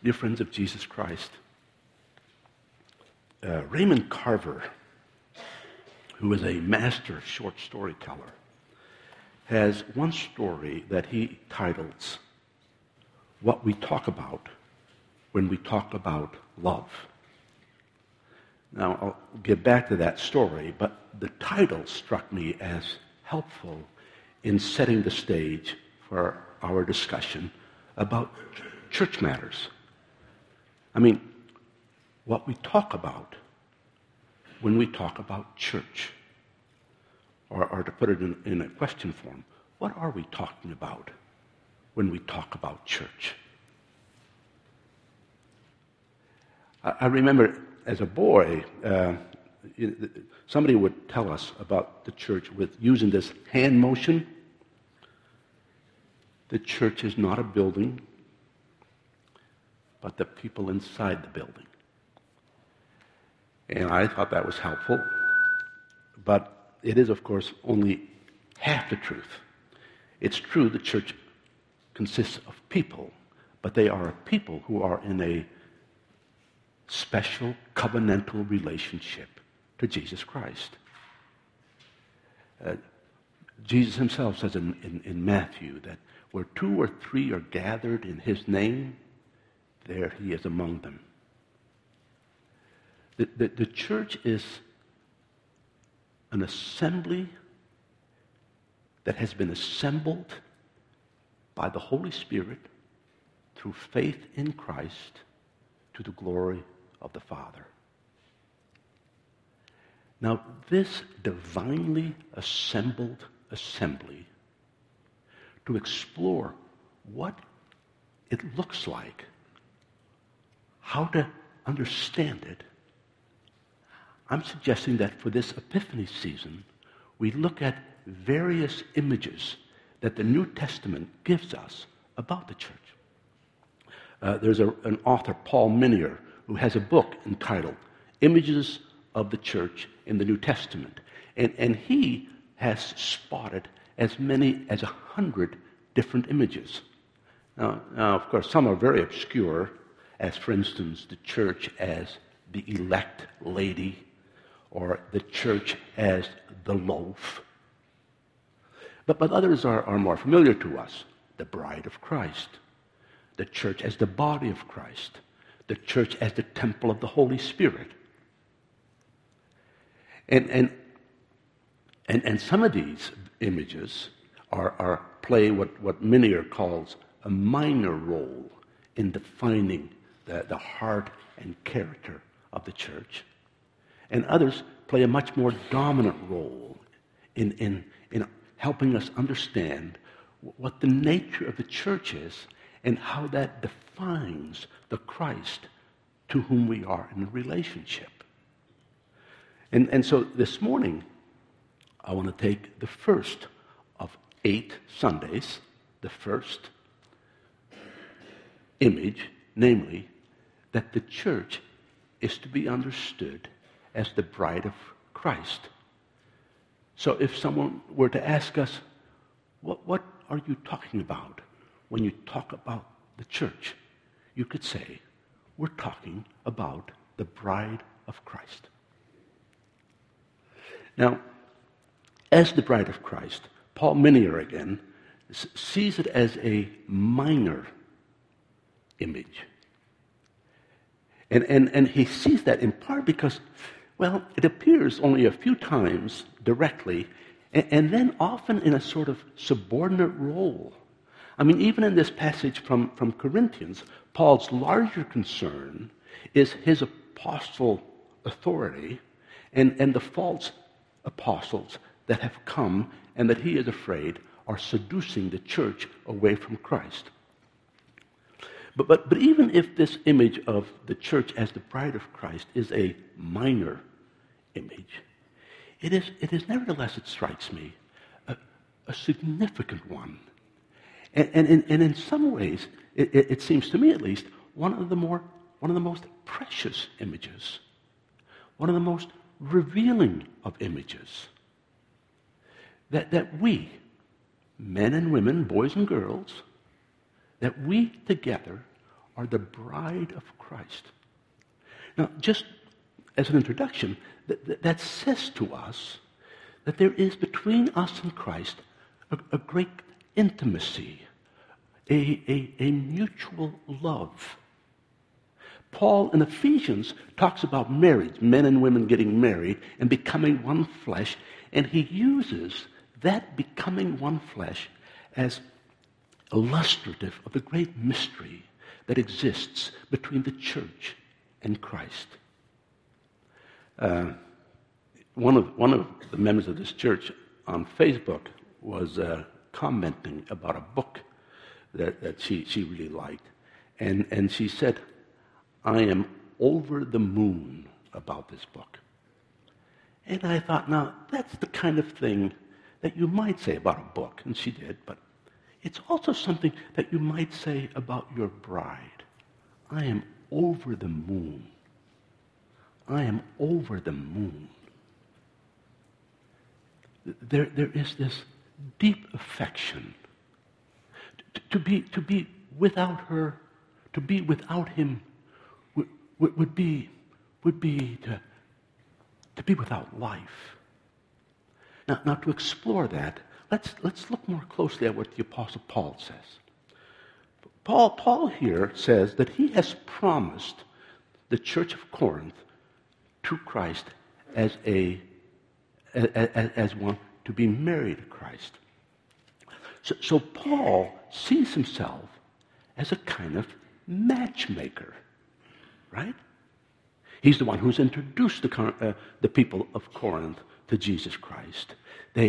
Dear friends of Jesus Christ, Raymond Carver, who is a master short storyteller, has one story that he titles, What We Talk About When We Talk About Love. Now, I'll get back to that story, but the title struck me as helpful in setting the stage for our discussion about church matters. I mean, what we talk about when we talk about church, or to put it in a question form, what are we talking about when we talk about church? I remember as a boy, somebody would tell us about the church with using this hand motion. The church is not a building, but the people inside the building. And I thought that was helpful, but it is, of course, only half the truth. It's true the church consists of people, but they are a people who are in a special covenantal relationship to Jesus Christ. Jesus himself says in Matthew that where 2 or 3 are gathered in his name, there he is among them. The church is an assembly that has been assembled by the Holy Spirit through faith in Christ to the glory of the Father. Now, this divinely assembled assembly, to explore what it looks like, how to understand it, I'm suggesting that for this Epiphany season, we look at various images that the New Testament gives us about the church. There's an author, Paul Minier, who has a book entitled Images of the Church in the New Testament. And he has spotted as many as 100 different images. Now, of course, some are very obscure, as, for instance, the church as the elect lady, or the church as the loaf. But others are more familiar to us. The bride of Christ, the church as the body of Christ, the church as the temple of the Holy Spirit. And some of these images play what Minier calls a minor role in defining the heart and character of the church. And others play a much more dominant role in helping us understand what the nature of the church is and how that defines the Christ to whom we are in a relationship. And so this morning, I want to take the first of 8 Sundays, the first image, namely, that the church is to be understood as the bride of Christ. So if someone were to ask us, what are you talking about when you talk about the church? You could say, we're talking about the bride of Christ. Now, as the bride of Christ, Paul Minier again sees it as a minor image. And he sees that in part because, well, it appears only a few times directly, and then often in a sort of subordinate role. I mean, even in this passage from Corinthians, Paul's larger concern is his apostle authority and the false apostles that have come and that he is afraid are seducing the church away from Christ. But even if this image of the church as the bride of Christ is a minor image, it is nevertheless, it strikes me, a significant one. And in some ways, it seems to me at least, one of the most precious images, one of the most revealing of images. That we, men and women, boys and girls, that we together are the bride of Christ. Now, just as an introduction, that says to us that there is between us and Christ a great intimacy, a mutual love. Paul in Ephesians talks about marriage, men and women getting married and becoming one flesh, and he uses that becoming one flesh as illustrative of the great mystery that exists between the church and Christ. One of the members of this church on Facebook was commenting about a book that she really liked, and she said, "I am over the moon about this book." And I thought, now, that's the kind of thing that you might say about a book, and she did, but it's also something that you might say about your bride. I am over the moon. I am over the moon. There is this deep affection. To be without her, to be without him, would be to be without life. Now to explore that, let's look more closely at what the Apostle Paul says. Paul here says that he has promised the church of Corinth to Christ as one to be married to Christ. So Paul sees himself as a kind of matchmaker, right? He's the one who's introduced the people of Corinth to Jesus Christ. The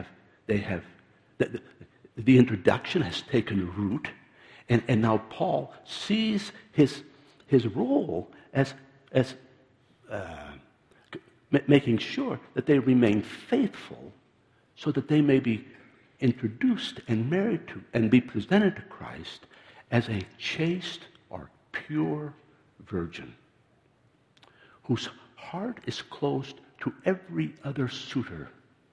introduction has taken root, and now Paul sees his role as making sure that they remain faithful, so that they may be introduced and married to and be presented to Christ as a chaste or pure virgin, whose heart is closed to every other suitor.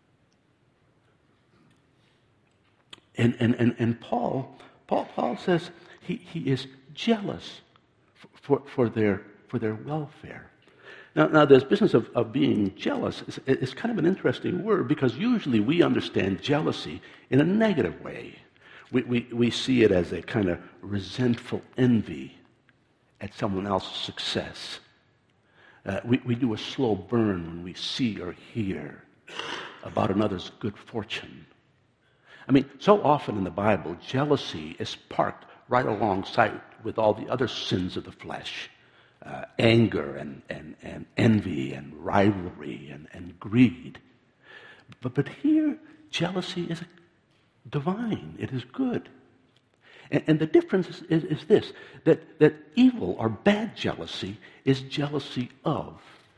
And Paul says he is jealous for their welfare. Now this business of being jealous is kind of an interesting word, because usually we understand jealousy in a negative way. We see it as a kind of resentful envy at someone else's success. We do a slow burn when we see or hear about another's good fortune. I mean, so often in the Bible, jealousy is parked right alongside with all the other sins of the flesh. Anger and envy and rivalry and greed. But here, jealousy is divine. It is good. And the difference is this, that evil or bad jealousy is jealousy of.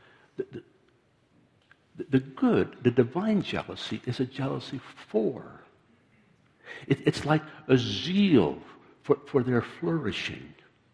The good, the divine jealousy, is a jealousy for. It's like a zeal for their flourishing.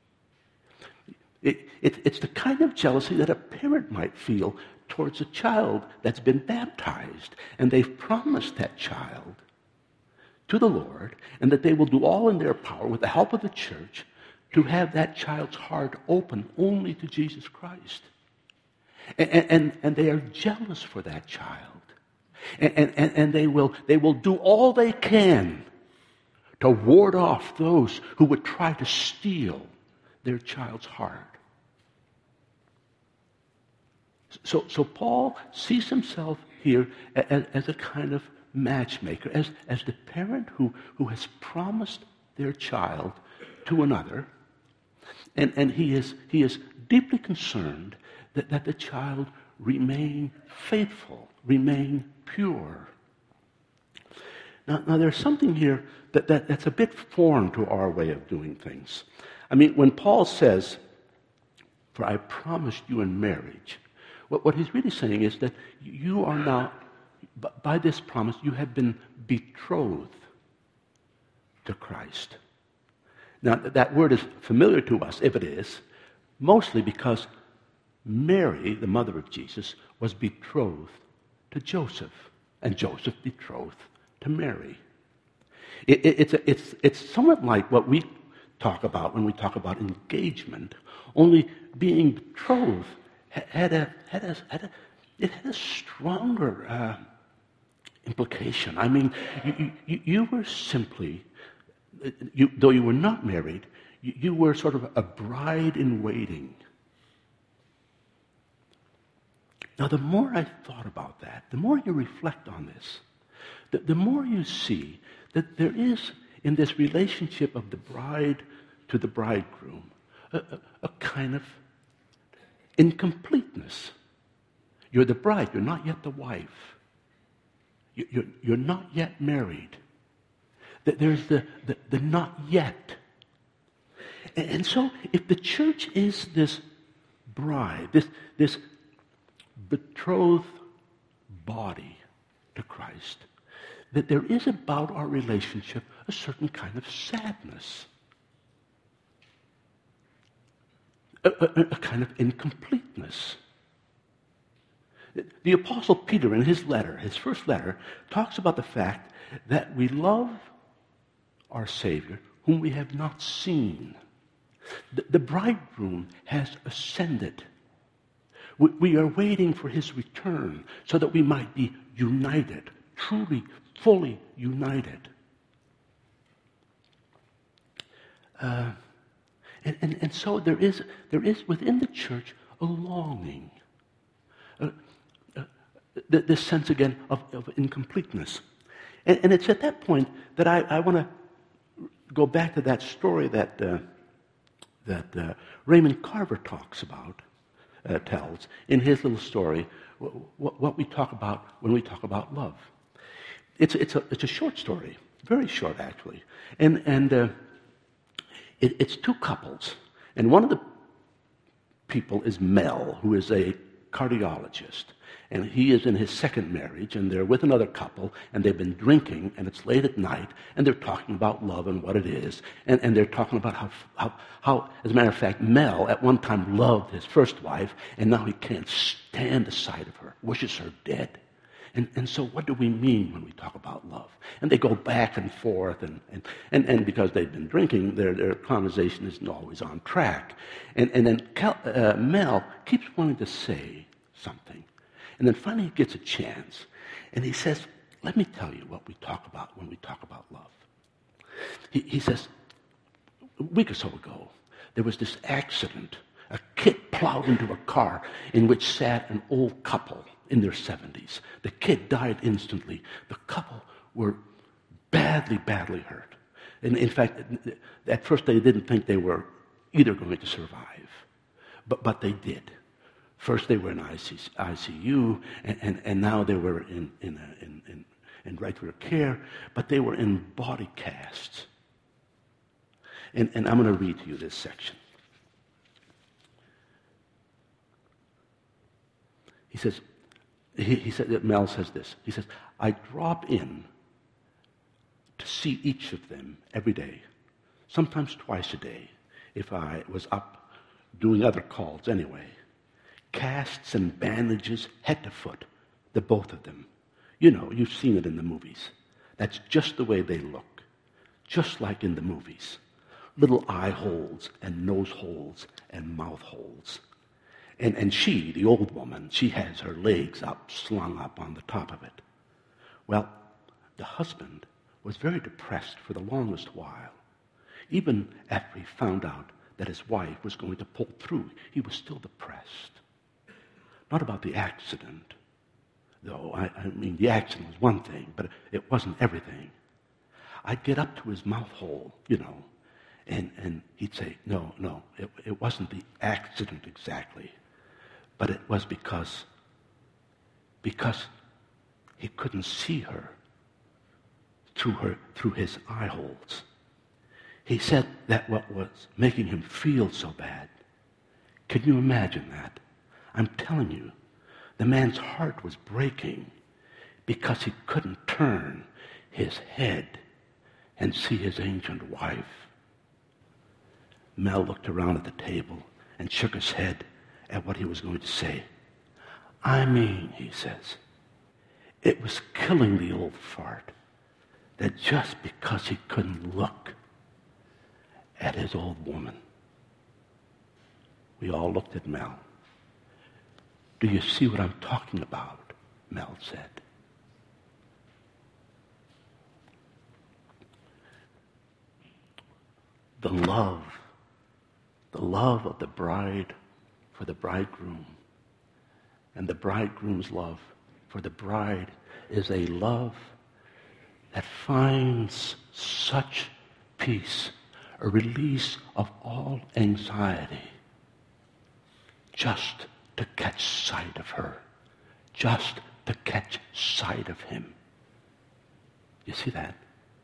It's the kind of jealousy that a parent might feel towards a child that's been baptized, and they've promised that child to the Lord, and that they will do all in their power with the help of the church to have that child's heart open only to Jesus Christ. And they are jealous for that child. And they will do all they can to ward off those who would try to steal their child's heart. So Paul sees himself here as a kind of matchmaker, as the parent who has promised their child to another, and he is deeply concerned that the child remain faithful, remain pure. Now there's something here that's a bit foreign to our way of doing things. I mean, when Paul says, "For I promised you in marriage," what he's really saying is that you are now, by this promise, you have been betrothed to Christ. Now, that word is familiar to us, if it is, mostly because Mary, the mother of Jesus, was betrothed to Joseph, and Joseph betrothed to Mary. It's somewhat like what we talk about when we talk about engagement. Only being betrothed it had a stronger implication. I mean, you were simply, though you were not married, you were sort of a bride in waiting. Now, the more I thought about that, the more you reflect on this, the more you see that there is, in this relationship of the bride to the bridegroom, a kind of incompleteness. You're the bride, you're not yet the wife. You're not yet married. There's the not yet. And so, if the church is this bride, this betrothed body to Christ, that there is about our relationship a certain kind of sadness, a kind of incompleteness. The Apostle Peter, in his letter, his first letter, talks about the fact that we love our Savior whom we have not seen. The bridegroom has ascended. We are waiting for his return so that we might be united, truly, fully united. And so there is within the church a longing, this sense again of incompleteness. And it's at that point that I want to go back to that story that Raymond Carver talks about, tells in his little story, what we talk about when we talk about love. It's a short story, very short actually, and it's two couples, and one of the people is Mel, who is a cardiologist, and he is in his second marriage, and they're with another couple, and they've been drinking, and it's late at night, and they're talking about love and what it is, and they're talking about how, as a matter of fact, Mel at one time loved his first wife, and now he can't stand the sight of her, wishes her dead. And so what do we mean when we talk about love? And they go back and forth, and because they've been drinking, their conversation isn't always on track. And then Mel keeps wanting to say something. And then finally he gets a chance. And he says, let me tell you what we talk about when we talk about love. He says, a week or so ago, there was this accident. A kid plowed into a car in which sat an old couple in their 70s. The kid died instantly. The couple were badly, badly hurt. And in fact, at first they didn't think they were either going to survive. But they did. First they were in ICU, and now they were in regular care, but they were in body casts. And I'm going to read to you this section. He says, Mel says this. He says, I drop in to see each of them every day, sometimes twice a day, if I was up doing other calls anyway. Casts and bandages, head to foot, the both of them. You know, you've seen it in the movies. That's just the way they look, just like in the movies. Little eye holes and nose holes and mouth holes. And she, the old woman, she has her legs up, slung up on the top of it. Well, the husband was very depressed for the longest while. Even after he found out that his wife was going to pull through, he was still depressed. Not about the accident, though. I mean, the accident was one thing, but it wasn't everything. I'd get up to his mouth hole, you know, and he'd say, no, it wasn't the accident exactly. But it was because he couldn't see her through his eye holes. He said that what was making him feel so bad. Can you imagine that? I'm telling you, the man's heart was breaking because he couldn't turn his head and see his ancient wife. Mel looked around at the table and shook his head at what he was going to say. I mean, he says, it was killing the old fart that just because he couldn't look at his old woman. We all looked at Mel. Do you see what I'm talking about? Mel said. The love of the bride for the bridegroom, and the bridegroom's love for the bride is a love that finds such peace, a release of all anxiety, just to catch sight of her, just to catch sight of him. You see that?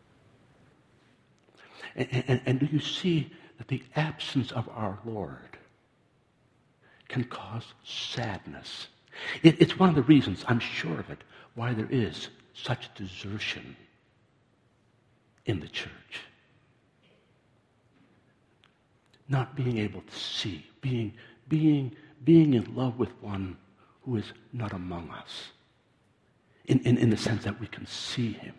And do you see that the absence of our Lord can cause sadness? It's one of the reasons, I'm sure of it, why there is such desertion in the church. Not being able to see, being in love with one who is not among us, in the sense that we can see him.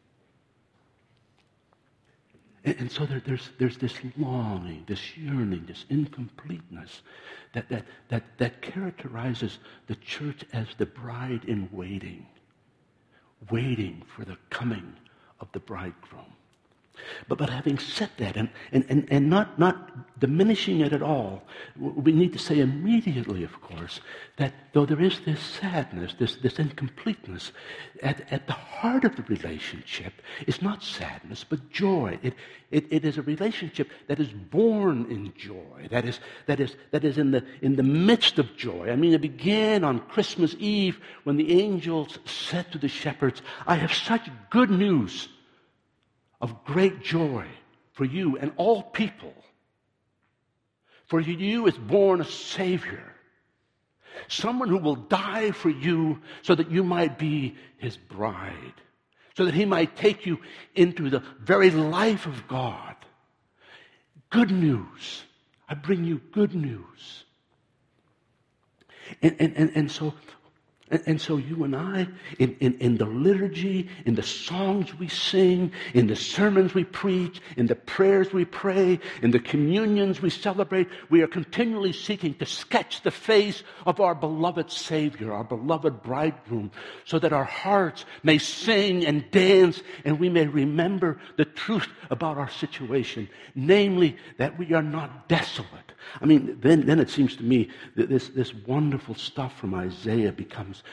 And so there's this longing, this yearning, this incompleteness that characterizes the church as the bride in waiting for the coming of the bridegroom. But having said that, and not diminishing it at all, we need to say immediately, of course, that though there is this sadness, this incompleteness, at the heart of the relationship is not sadness, but joy. It is a relationship that is born in joy, that is in the midst of joy. I mean, it began on Christmas Eve when the angels said to the shepherds, "I have such good news of great joy for you and all people. For you is born a Savior, someone who will die for you so that you might be his bride, so that he might take you into the very life of God." Good news. I bring you good news. And so you and I, in the liturgy, in the songs we sing, in the sermons we preach, in the prayers we pray, in the communions we celebrate, we are continually seeking to sketch the face of our beloved Savior, our beloved bridegroom, so that our hearts may sing and dance and we may remember the truth about our situation, namely that we are not desolate. I mean, then it seems to me that this wonderful stuff from Isaiah becomes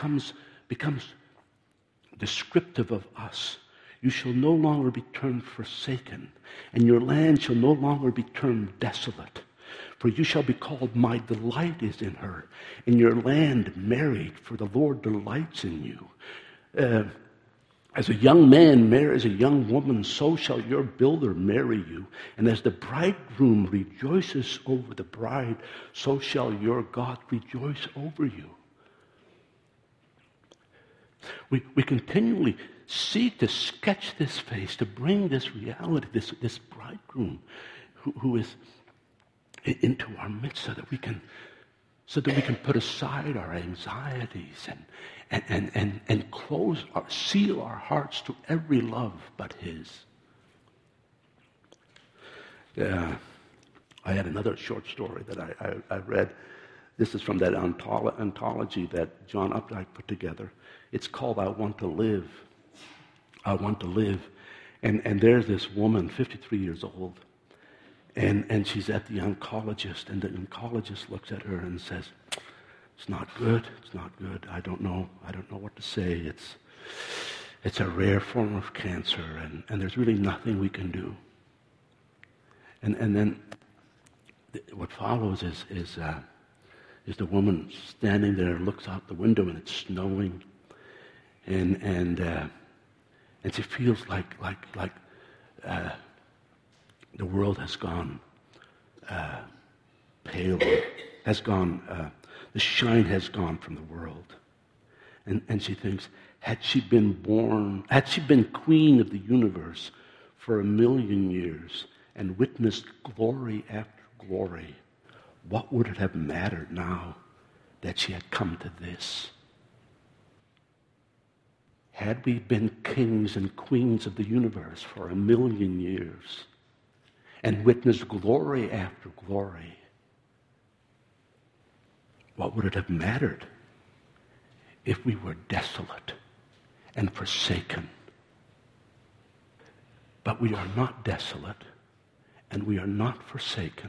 descriptive of us. You shall no longer be termed forsaken, and your land shall no longer be termed desolate. For you shall be called, my delight is in her, and your land married, for the Lord delights in you. As a young man marries a young woman, so shall your builder marry you. And as the bridegroom rejoices over the bride, so shall your God rejoice over you. We continually seek to sketch this face, to bring this reality, this bridegroom who is into our midst, so that we can put aside our anxieties and seal our hearts to every love but his. I had another short story that I read. This is from that anthology that John Updike put together. It's called I Want to Live. I Want to Live. And there's this woman, 53 years old, and she's at the oncologist, and the oncologist looks at her and says, it's not good. I don't know what to say. It's a rare form of cancer, and there's really nothing we can do. And then what follows is the woman standing there, looks out the window, and it's snowing, and she feels like the world has gone pale, has gone. The shine has gone from the world. And she thinks, had she been queen of the universe for 1,000,000 years and witnessed glory after glory, what would it have mattered now that she had come to this? Had we been kings and queens of the universe for 1,000,000 years and witness glory after glory, what would it have mattered if we were desolate and forsaken? But we are not desolate and we are not forsaken.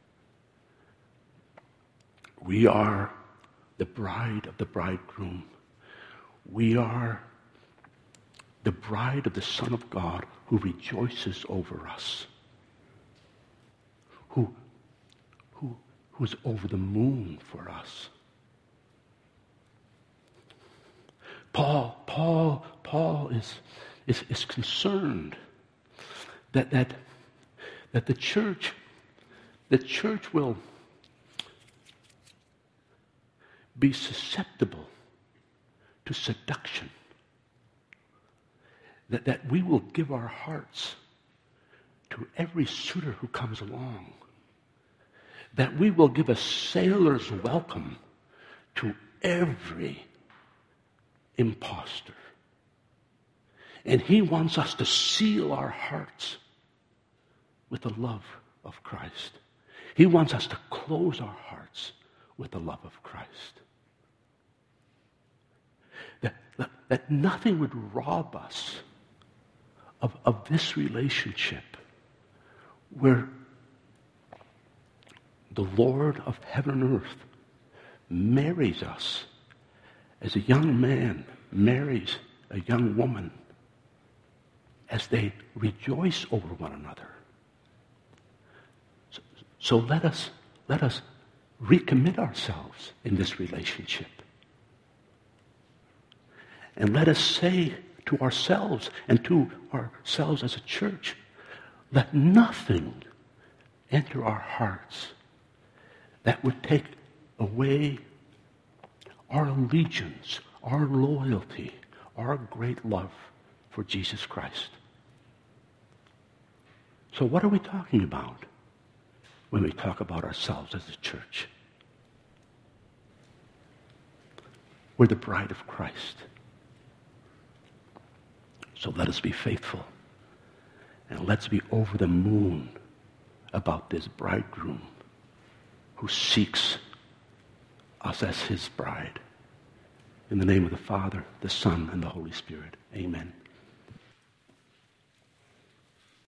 We are the bride of the bridegroom. We are the bride of the Son of God who rejoices over us, who's over the moon for us. Paul is concerned that the church will be susceptible to seduction, that we will give our hearts to every suitor who comes along, that we will give a sailor's welcome to every imposter. And he wants us to seal our hearts with the love of Christ. He wants us to close our hearts with the love of Christ. That nothing would rob us of this relationship where the Lord of heaven and earth marries us as a young man marries a young woman, as they rejoice over one another. So let us recommit ourselves in this relationship. And let us say to ourselves and to ourselves as a church, let nothing enter our hearts that would take away our allegiance, our loyalty, our great love for Jesus Christ. So what are we talking about when we talk about ourselves as a church? We're the bride of Christ. So let us be faithful, and let's be over the moon about this bridegroom who seeks us as his bride. In the name of the Father, the Son, and the Holy Spirit. Amen.